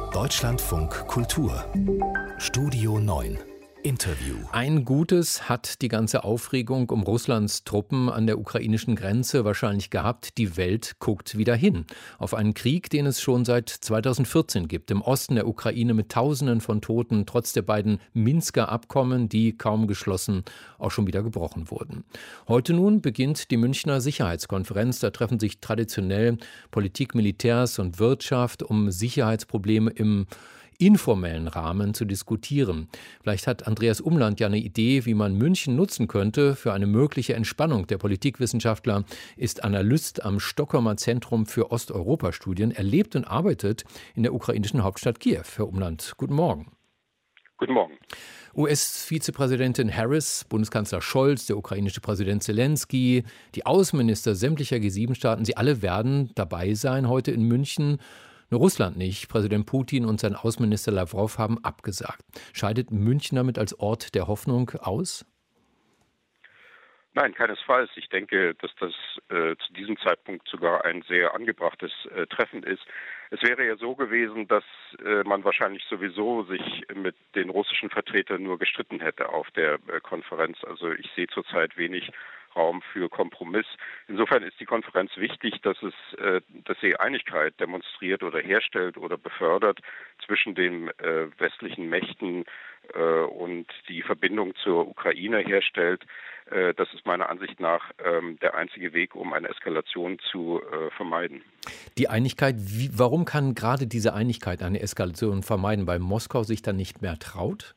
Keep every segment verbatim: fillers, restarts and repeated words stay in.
Deutschlandfunk Kultur Studio neun Interview. Ein Gutes hat die ganze Aufregung um Russlands Truppen an der ukrainischen Grenze wahrscheinlich gehabt. Die Welt guckt wieder hin auf einen Krieg, den es schon seit zweitausendvierzehn gibt. Im Osten der Ukraine mit Tausenden von Toten, trotz der beiden Minsker Abkommen, die kaum geschlossen, auch schon wieder gebrochen wurden. Heute nun beginnt die Münchner Sicherheitskonferenz. Da treffen sich traditionell Politik, Militärs und Wirtschaft, um Sicherheitsprobleme im informellen Rahmen zu diskutieren. Vielleicht hat Andreas Umland ja eine Idee, wie man München nutzen könnte für eine mögliche Entspannung. Der Politikwissenschaftler ist Analyst am Stockholmer Zentrum für Osteuropa-Studien. Er lebt und arbeitet in der ukrainischen Hauptstadt Kiew. Herr Umland, guten Morgen. Guten Morgen. U S-Vizepräsidentin Harris, Bundeskanzler Scholz, der ukrainische Präsident Zelensky, die Außenminister sämtlicher G sieben Staaten, sie alle werden dabei sein heute in München. Nur Russland nicht. Präsident Putin und sein Außenminister Lawrow haben abgesagt. Scheidet München damit als Ort der Hoffnung aus? Nein, keinesfalls. Ich denke, dass das äh, zu diesem Zeitpunkt sogar ein sehr angebrachtes äh, Treffen ist. Es wäre ja so gewesen, dass äh, man wahrscheinlich sowieso sich mit den russischen Vertretern nur gestritten hätte auf der äh, Konferenz. Also ich sehe zurzeit wenig Raum für Kompromiss. Insofern ist die Konferenz wichtig, dass es, äh, dass sie Einigkeit demonstriert oder herstellt oder befördert zwischen den äh, westlichen Mächten äh, und die Verbindung zur Ukraine herstellt. Äh, das ist meiner Ansicht nach äh, der einzige Weg, um eine Eskalation zu äh, vermeiden. Die Einigkeit, wie, warum kann gerade diese Einigkeit eine Eskalation vermeiden, weil Moskau sich dann nicht mehr traut?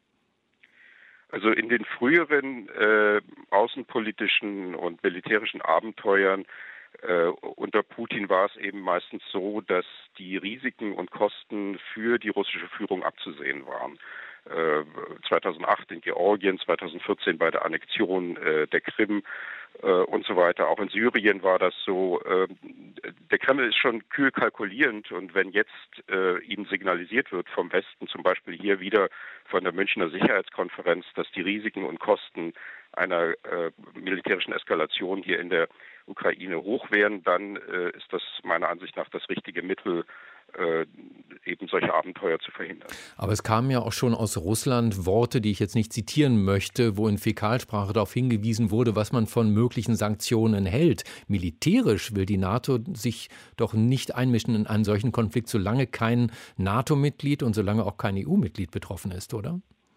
Also in den früheren äh, außenpolitischen und militärischen Abenteuern äh, unter Putin war es eben meistens so, dass die Risiken und Kosten für die russische Führung abzusehen waren. Äh, zweitausendacht in Georgien, zweitausendvierzehn bei der Annexion äh, der Krim äh, und so weiter. Auch in Syrien war das so. Äh, der Kreml ist schon kühl kalkulierend und wenn jetzt äh, ihm signalisiert wird vom Westen, zum Beispiel hier wieder von der Münchner Sicherheitskonferenz, dass die Risiken und Kosten einer äh, militärischen Eskalation hier in der Ukraine hoch wären, dann äh, ist das meiner Ansicht nach das richtige Mittel, äh, eben solche Abenteuer zu verhindern. Aber es kamen ja auch schon aus Russland Worte, die ich jetzt nicht zitieren möchte, wo in Fäkalsprache darauf hingewiesen wurde, was man von möglichen Sanktionen hält. Militärisch will die NATO sich doch nicht einmischen in einen solchen Konflikt, solange kein NATO-Mitglied und solange auch kein E U-Mitglied betroffen ist, oder?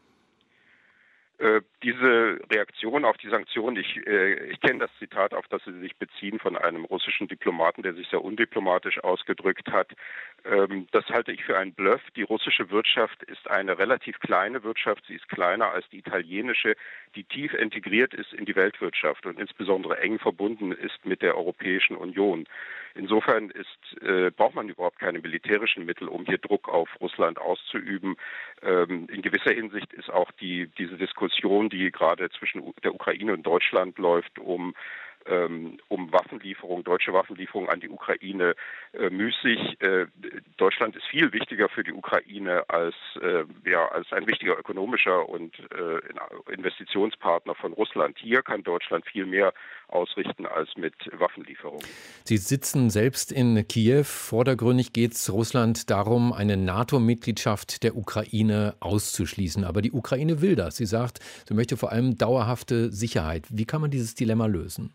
Äh, diese Reaktion auf die Sanktionen, ich, äh, ich kenne das Zitat, auf das Sie sich beziehen, von einem russischen Diplomaten, der sich sehr undiplomatisch ausgedrückt hat. Ähm, das halte ich für einen Bluff. Die russische Wirtschaft ist eine relativ kleine Wirtschaft. Sie ist kleiner als die italienische, die tief integriert ist in die Weltwirtschaft und insbesondere eng verbunden ist mit der Europäischen Union. Insofern ist, äh, braucht man überhaupt keine militärischen Mittel, um hier Druck auf Russland auszuüben. Ähm, in gewisser Hinsicht ist auch die, diese Diskussion, die gerade zwischen der Ukraine und Deutschland läuft, um ähm, um Waffenlieferung, deutsche Waffenlieferung an die Ukraine äh, müßig. Äh, Deutschland ist viel wichtiger für die Ukraine als, äh, ja, als ein wichtiger ökonomischer und äh, Investitionspartner von Russland. Hier kann Deutschland viel mehr ausrichten als mit Waffenlieferungen. Sie sitzen selbst in Kiew. Vordergründig geht es Russland darum, eine NATO-Mitgliedschaft der Ukraine auszuschließen. Aber die Ukraine will das. Sie sagt, sie möchte vor allem dauerhafte Sicherheit. Wie kann man dieses Dilemma lösen?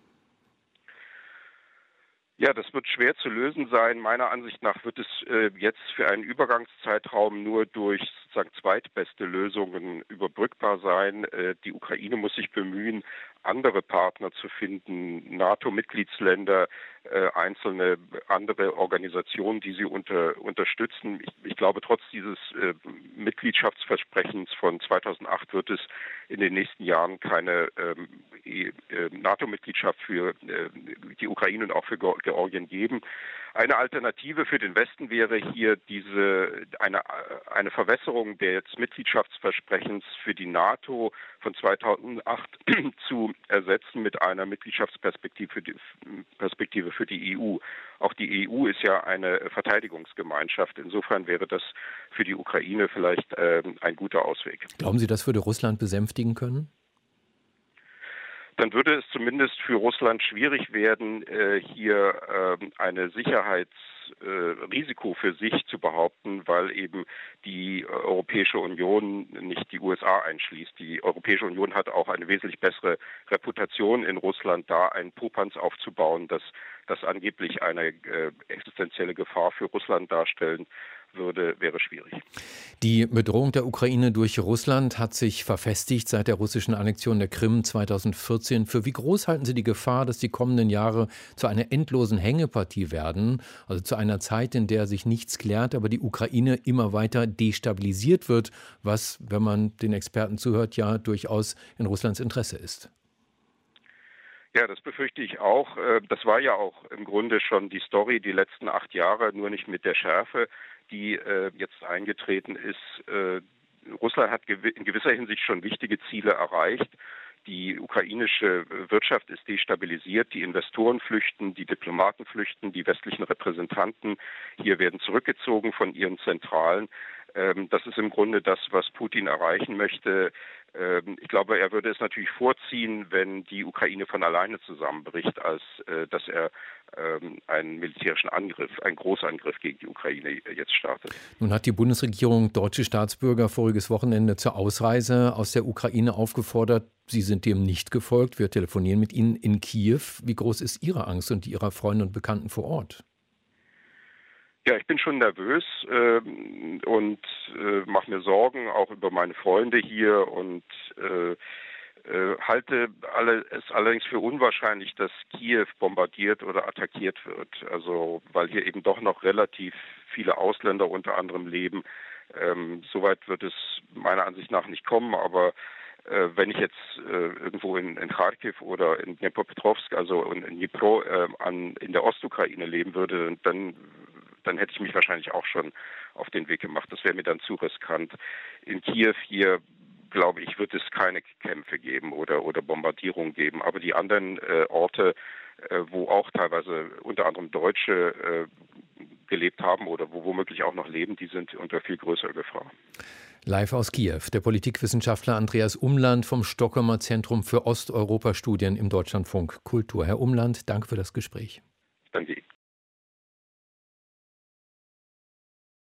Ja, das wird schwer zu lösen sein. Meiner Ansicht nach wird es äh, jetzt für einen Übergangszeitraum nur durch sozusagen zweitbeste Lösungen überbrückbar sein. Äh, die Ukraine muss sich bemühen, andere Partner zu finden, NATO-Mitgliedsländer, äh, einzelne andere Organisationen, die sie unter, unterstützen. Ich, ich glaube, trotz dieses äh, Mitgliedschaftsversprechens von zweitausendacht wird es in den nächsten Jahren keine ähm, äh, NATO-Mitgliedschaft für äh, die Ukraine und auch für Georgien geben. Eine Alternative für den Westen wäre hier diese eine, eine Verwässerung des Mitgliedschaftsversprechens für die NATO von zweitausendacht zu ersetzen mit einer Mitgliedschaftsperspektive für die, Perspektive für die E U. Auch die E U ist ja eine Verteidigungsgemeinschaft. Insofern wäre das für die Ukraine vielleicht äh, ein guter Ausweg. Glauben Sie, das würde Russland besänftigen können? dann würde es zumindest für Russland schwierig werden, hier eine Sicherheitsrisiko für sich zu behaupten, weil eben die Europäische Union nicht die U S A einschließt. Die Europäische Union hat auch eine wesentlich bessere Reputation in Russland, da einen Popanz aufzubauen, dass das angeblich eine existenzielle Gefahr für Russland darstellen würde, wäre schwierig. Die Bedrohung der Ukraine durch Russland hat sich verfestigt seit der russischen Annexion der Krim zweitausendvierzehn. Für wie groß halten Sie die Gefahr, dass die kommenden Jahre zu einer endlosen Hängepartie werden, also zu einer Zeit, in der sich nichts klärt, aber die Ukraine immer weiter destabilisiert wird, was, wenn man den Experten zuhört, ja durchaus in Russlands Interesse ist? Ja, das befürchte ich auch. Das war ja auch im Grunde schon die Story die letzten acht Jahre, nur nicht mit der Schärfe, die äh, jetzt eingetreten ist. Äh, Russland hat gew- in gewisser Hinsicht schon wichtige Ziele erreicht. Die ukrainische Wirtschaft ist destabilisiert, die Investoren flüchten, die Diplomaten flüchten, die westlichen Repräsentanten hier werden zurückgezogen von ihren Zentralen. Ähm, das ist im Grunde das, was Putin erreichen möchte. Ähm, ich glaube, er würde es natürlich vorziehen, wenn die Ukraine von alleine zusammenbricht, als äh, dass er ähm, einen militärischen Angriff, einen Großangriff gegen die Ukraine jetzt startet. Nun hat die Bundesregierung deutsche Staatsbürger voriges Wochenende zur Ausreise aus der Ukraine aufgefordert. Sie sind dem nicht gefolgt. Wir telefonieren mit Ihnen in Kiew. Wie groß ist Ihre Angst und die Ihrer Freunde und Bekannten vor Ort? Ja, ich bin schon nervös äh, und äh, mache mir Sorgen auch über meine Freunde hier und äh, äh, halte alle, es allerdings für unwahrscheinlich, dass Kiew bombardiert oder attackiert wird. Also weil hier eben doch noch relativ viele Ausländer unter anderem leben. Ähm, Soweit wird es meiner Ansicht nach nicht kommen, aber äh, wenn ich jetzt äh, irgendwo in, in Kharkiv oder in Dnipropetrovsk, also in, in Dnipro äh, an, in der Ostukraine leben würde, dann dann hätte ich mich wahrscheinlich auch schon auf den Weg gemacht. Das wäre mir dann zu riskant. In Kiew hier, glaube ich, wird es keine Kämpfe geben oder, oder Bombardierungen geben. Aber die anderen äh, Orte, äh, wo auch teilweise unter anderem Deutsche äh, gelebt haben oder wo womöglich auch noch leben, die sind unter viel größerer Gefahr. Live aus Kiew, der Politikwissenschaftler Andreas Umland vom Stockholmer Zentrum für Osteuropa-Studien im Deutschlandfunk Kultur. Herr Umland, danke für das Gespräch. Danke.